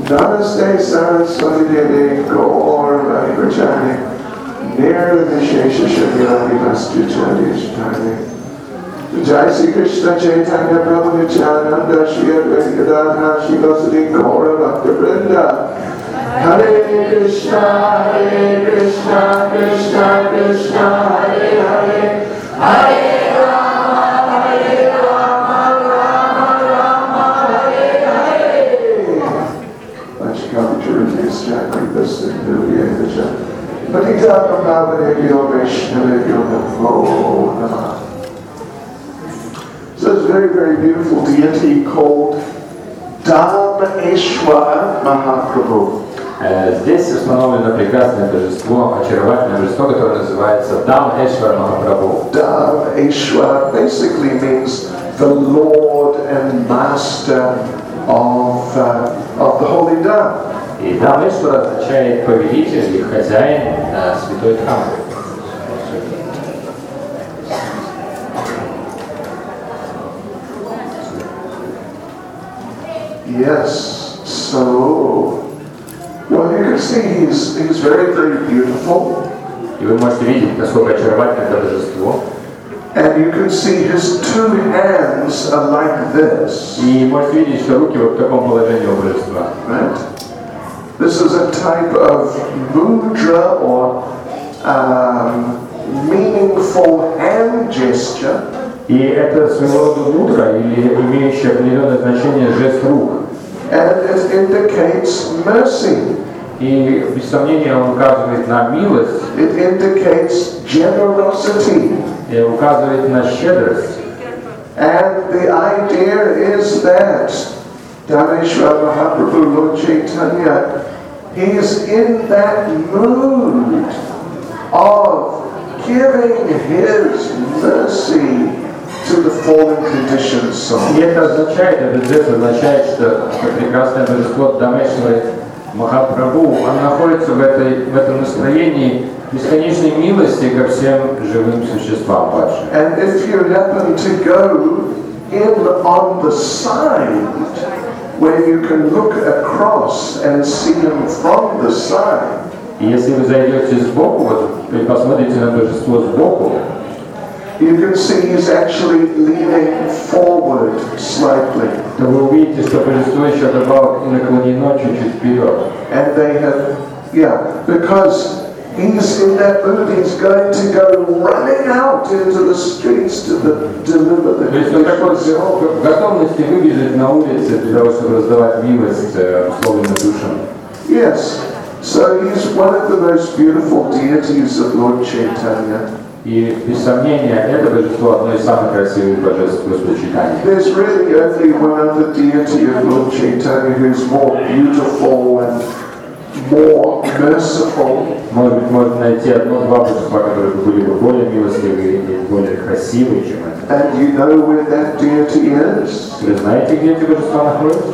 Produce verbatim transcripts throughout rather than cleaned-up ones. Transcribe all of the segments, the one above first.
Namaste Saraswati Gaur Vaipachani Nirvishesha Shagyani Vastuchani Ishtani Jai Sri Krishna Chaitanya Prabhu Nityananda Shri Advaita Gadadhara Shivasati Gaura Bhakta Vrinda Hare Krishna Hare Krishna Krishna Krishna Hare Hare Hare Rama Hare Rama Rama Rama Hare Hare Vachkavacharya Sthakritas Sindhuya Patita Pramavadevyo Vaishnavevyo Namo Namah. So it's a very, very beautiful deity called Dhameshwara Mahaprabhu. Здесь установлено прекрасное божество, очаровательное божество, которое называется Dhameshwara Mahaprabhu. Dhameshwara basically means the Lord and Master of, uh, of the Holy Dham. И Dhameshwara означает повелитель или хозяин святой Дхаммы. Yes, so, well, you can see he's, he's very, very beautiful. И вы можете видеть, насколько очаровательно это божество. And you can see his two hands are like this. И можете видеть, что руки вот в таком положении у божества. Right? This is a type of mudra or um, meaningful hand gesture. И это своего рода мудра или имеющее определенное значение жест рук. And it indicates mercy. И без сомнения он указывает на милость. It indicates generosity. И указывает на щедрость. And the idea is that Dhameshwara Mahaprabhu Lord Chaitanya, he is in that mood of giving his mercy to the fallen conditioned soul. И это означает, этот жест означает, что прекрасное божество Дhameshwара Махапрабху, он находится в, этой, в этом настроении бесконечной милости ко всем живым существам падшим. And if you happen to go in on the side, where you can look across and see him from the side, и если вы зайдете сбоку, вот, и посмотрите на божество сбоку, you can see he's actually leaning forward slightly. то вы увидите, что божество еще добавок и наклонено чуть-чуть вперед. And they have, yeah, because he's in that mood, he's going to go running out into the streets to the, deliver the То есть он такой в готовности выбежать на улице для того, чтобы раздавать милость условленным душам. Yes, so he's one of the most beautiful deities of Lord Chaitanya. И без сомнения, это божество одно из самых красивых божеств Господа Чайтаньи. There's really only one other deity of Lord Chaitanya who's more beautiful and more merciful. Может быть, можно найти одно-два божества, которые были бы более милостивые и более красивые, чем это. And you know where that deity is? Вы знаете, где эти божества находятся?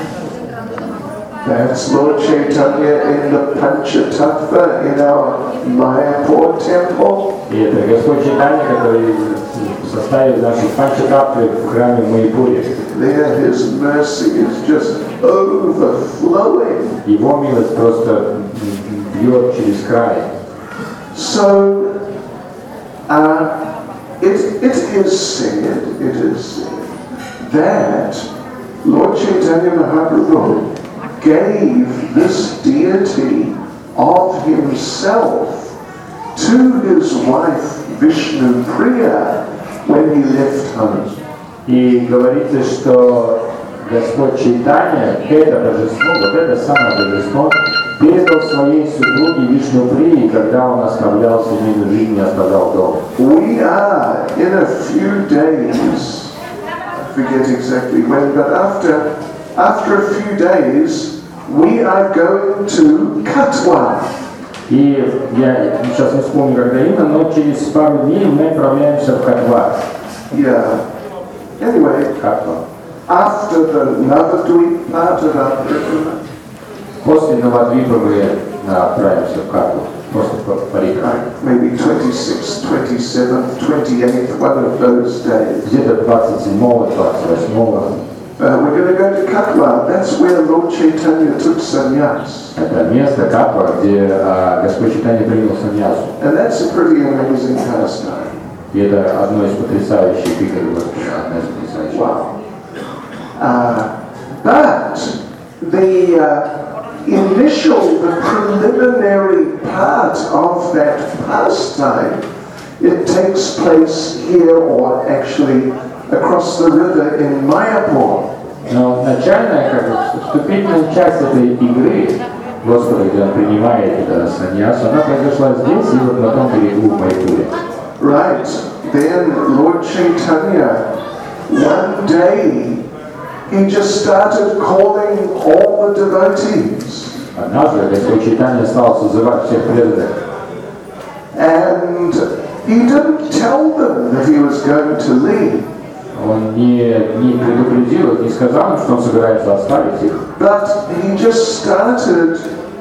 That's Lord Chaitanya in the Panchatattva in our Mayapur temple. И это Господь Чайтанья, который в составе наших панчататтвы в храме Майяпуре. There his mercy is just overflowing. Его милость просто бьет через край. So, uh, it, it is said, it is said that Lord Chaitanya Mahaprabhu gave this deity of himself to his wife Vishnu Priya when he left home. И говорится, что Господь Чайтанья, это божество, вот это самое божество, передал своей супруге Вишну Прии, когда он оставлял семейную жизнь и оставлял дом. We are in a few days, I forget exactly when, but after after a few days, we are going to Katwa. И я сейчас не вспомню, когда именно, но через пару дней мы отправляемся в Катва. Yeah. Anyway, Катва. after the Navadvip part of our pilgrimage, После Навадвипа мы отправимся в Катву, после Парика. maybe twenty-sixth, twenty-seventh, twenty-eighth, one of those days. Где-то двадцать седьмого, двадцать восьмого. Uh, we're going to go to Katwa. That's where Lord Chaitanya took sannyas. Это место Катва, где uh, Господь Чайтанья принял саньясу. And that's a pretty amazing pastime. И это одно из потрясающих игр Господа, одна из потрясающих. Wow. Uh, but the uh, initial, the preliminary part of that pastime, it takes place here, or actually across the river in Mayapur. Но начальная, как бы, вступительная часть этой игры Господа, где Он принимает это саньясу, она произошла здесь и вот на том берегу в Майпуре. Right. Then Lord Chaitanya, one day, he just started calling all the devotees. Однажды Господь Чайтанья стал созывать всех преданных. And he didn't tell them that he was going to leave. Он не, не предупредил их, не сказал им, что он собирается оставить их. But he just started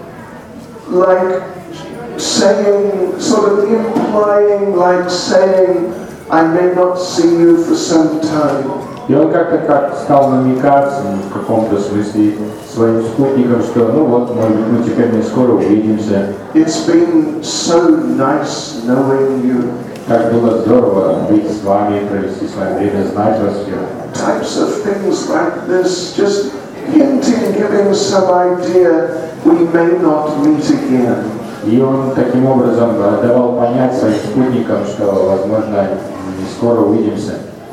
like saying, sort of implying, like saying, I may not see you for some time. И он как-то как стал намекать в каком-то смысле своим спутникам, что ну вот, может быть, мы теперь не скоро увидимся. It's been so nice knowing you. Как было здорово быть с вами, провести с вами время, знать вас всех. Types of things like this, just hinting, giving some idea we may not meet again. И он таким образом давал понять своим спутникам, что, возможно, не скоро увидимся.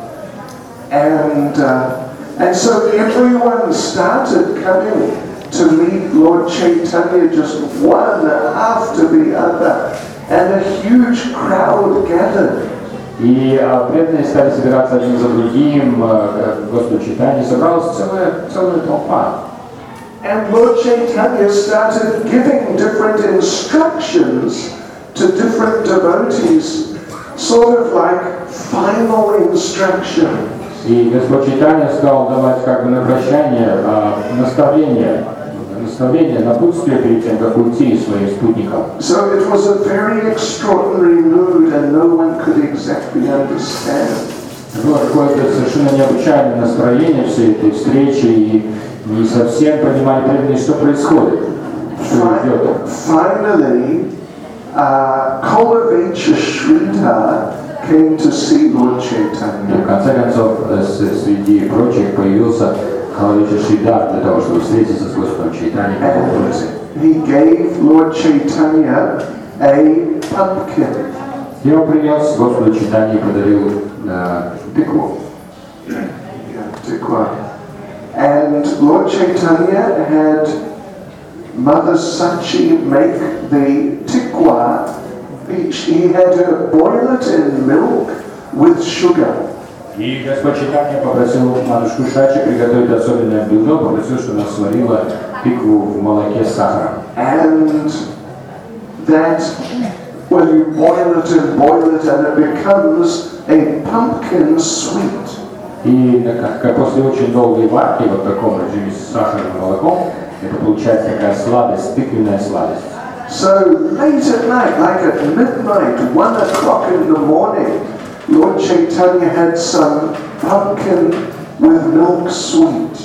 And uh, and so everyone started coming to meet Lord Chaitanya, just one after the other, and a huge crowd gathered. И преданные стали собираться один за другим, к Господу Чайтанье, собралась целая, целая толпа. And Lord Chaitanya started giving different instructions to different devotees, sort of like final instructions. И Господь Чайтанья стал давать как бы на прощание наставления, наставления, напутствия перед тем, как уйти своим спутникам. So it was a very extraordinary mood, and no one could exactly understand. Было какое-то совершенно необычайное настроение всей этой встречи, и не совсем понимали преданные, что происходит, что идет. Finally, uh, Kolavecha Sridhar came to see Lord Chaitanya. И в конце концов, среди прочих появился Калавеча Шридар для того, чтобы встретиться с Господом Чайтаньей. He gave Lord Chaitanya a pumpkin. И он принес Господу Чайтанье и подарил тыкву. Tikwa. And Lord Chaitanya had Mother Sachi make the tikwa. He had her boil it in milk with sugar. И Господь Чайтанья попросил матушку Шачи приготовить особенное блюдо, попросил, чтобы она сварила тыкву в молоке с сахаром. And that, well, you boil it and boil it, and it becomes a pumpkin sweet. И как после очень долгой варки, вот в таком режиме с сахаром и молоком, это получается такая сладость, тыквенная сладость. So late at night, like at midnight, one o'clock in the morning, Lord Chaitanya had some pumpkin with milk sweet.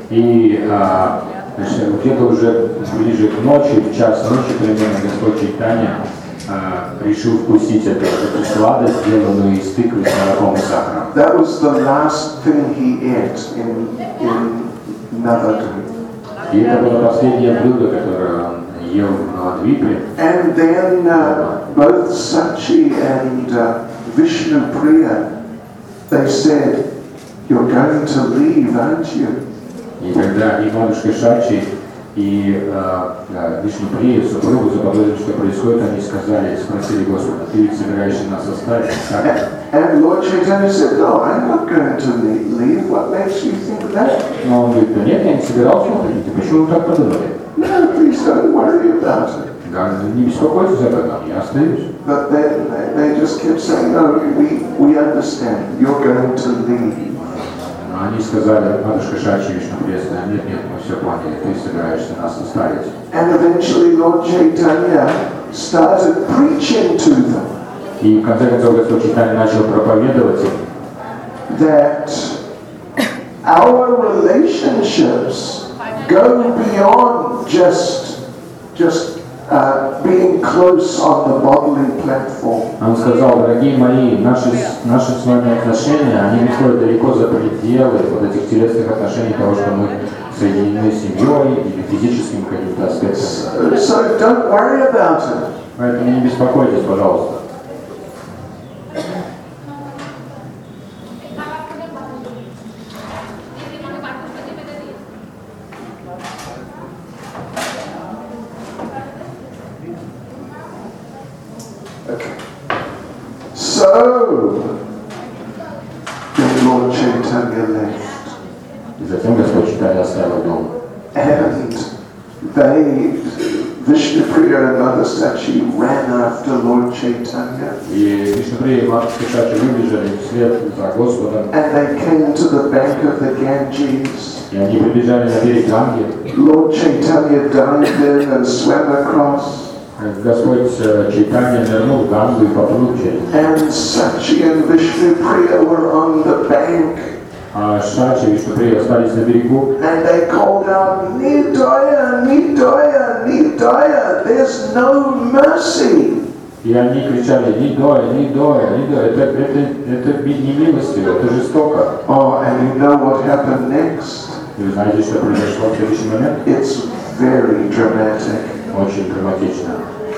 И а, где-то уже ближе к ночи, в час ночи примерно, Господь Чайтанья а, решил вкусить эту, эту сладость, сделанную из тыквы с молоком и сахаром. That was the last thing he ate in in Navadvip. И это было последнее блюдо, которое он ел в Навадвипе. And then uh, both Sachi and uh, Vishnu Priya, they said, "You're going to leave, aren't you?" И когда и матушка Шачи, и Вишнуприя, супругу, заподозрили, что происходит, они сказали, спросили Господа, ты ведь собираешься нас оставить? And, and Lord Chaitanya said, "No, I'm not going to leave. What makes you think that?" Но он говорит, да нет, я не собирался уходить, почему вы так подумали? No, please don't worry about it. Да, не беспокойтесь об этом, я остаюсь. But then they, they just kept saying, "No, we we understand. You're going to leave." Но они сказали, матушка Шачи, Вишнуприя, нет, нет, мы все поняли, ты собираешься нас оставить. And eventually Lord Chaitanya started preaching to them. И в конце концов Господь Чайтанья начал проповедовать им, That our relationships go beyond just, just uh, being close on the bodily platform. Он сказал, дорогие мои, наши, наши с вами отношения, они выходят далеко за пределы вот этих телесных отношений, того, что мы соединены с семьей или физическим каким-то аспектом. So, so don't worry about it. Поэтому не беспокойтесь, пожалуйста. Okay. So, then Lord Chaitanya left. И затем Господь Чайтанья оставил дом. And they, Vishnupriya and Mother Sachi ran after Lord Chaitanya. И Вишнуприя и Матушка Сачи выбежали вслед за Господом. And they came to the bank of the Ganges. И они прибежали на берег Ганги. Lord Chaitanya dived in and swam across. Господь Чайтанья нырнул в Гангу и поплыл через. And Sachi and Vishnupriya were on the bank. А Сачи и Вишнуприя остались на берегу. And they called out, Nidaya, Nidaya, Nidaya, there's no mercy. И они кричали: Нидоя, Нидоя, Нидоя, это, это, это не милостиво, это жестоко. Oh, and you know what happened next? И вы знаете, что произошло в следующий момент? It's very dramatic. Очень драматично.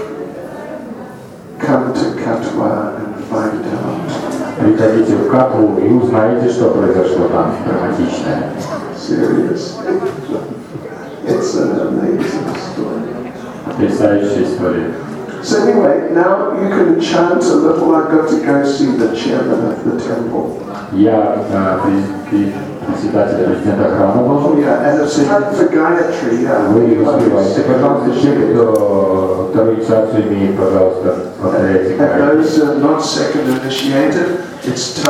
Come to Katwa and find out. Приходите в Катву и узнаете, что произошло там драматичное. Serious. It's an amazing story. Потрясающая история. So anyway, now you can chant a little. I've got to go see the chairman of the temple. Я председатель президента храма Oh должен. yeah, and it's time for Gayatri. Yeah. Вы успеваете. Пожалуйста, те, кто вторую инициацию имеет, пожалуйста, повторяйте. And those who are not second initiated, it's time.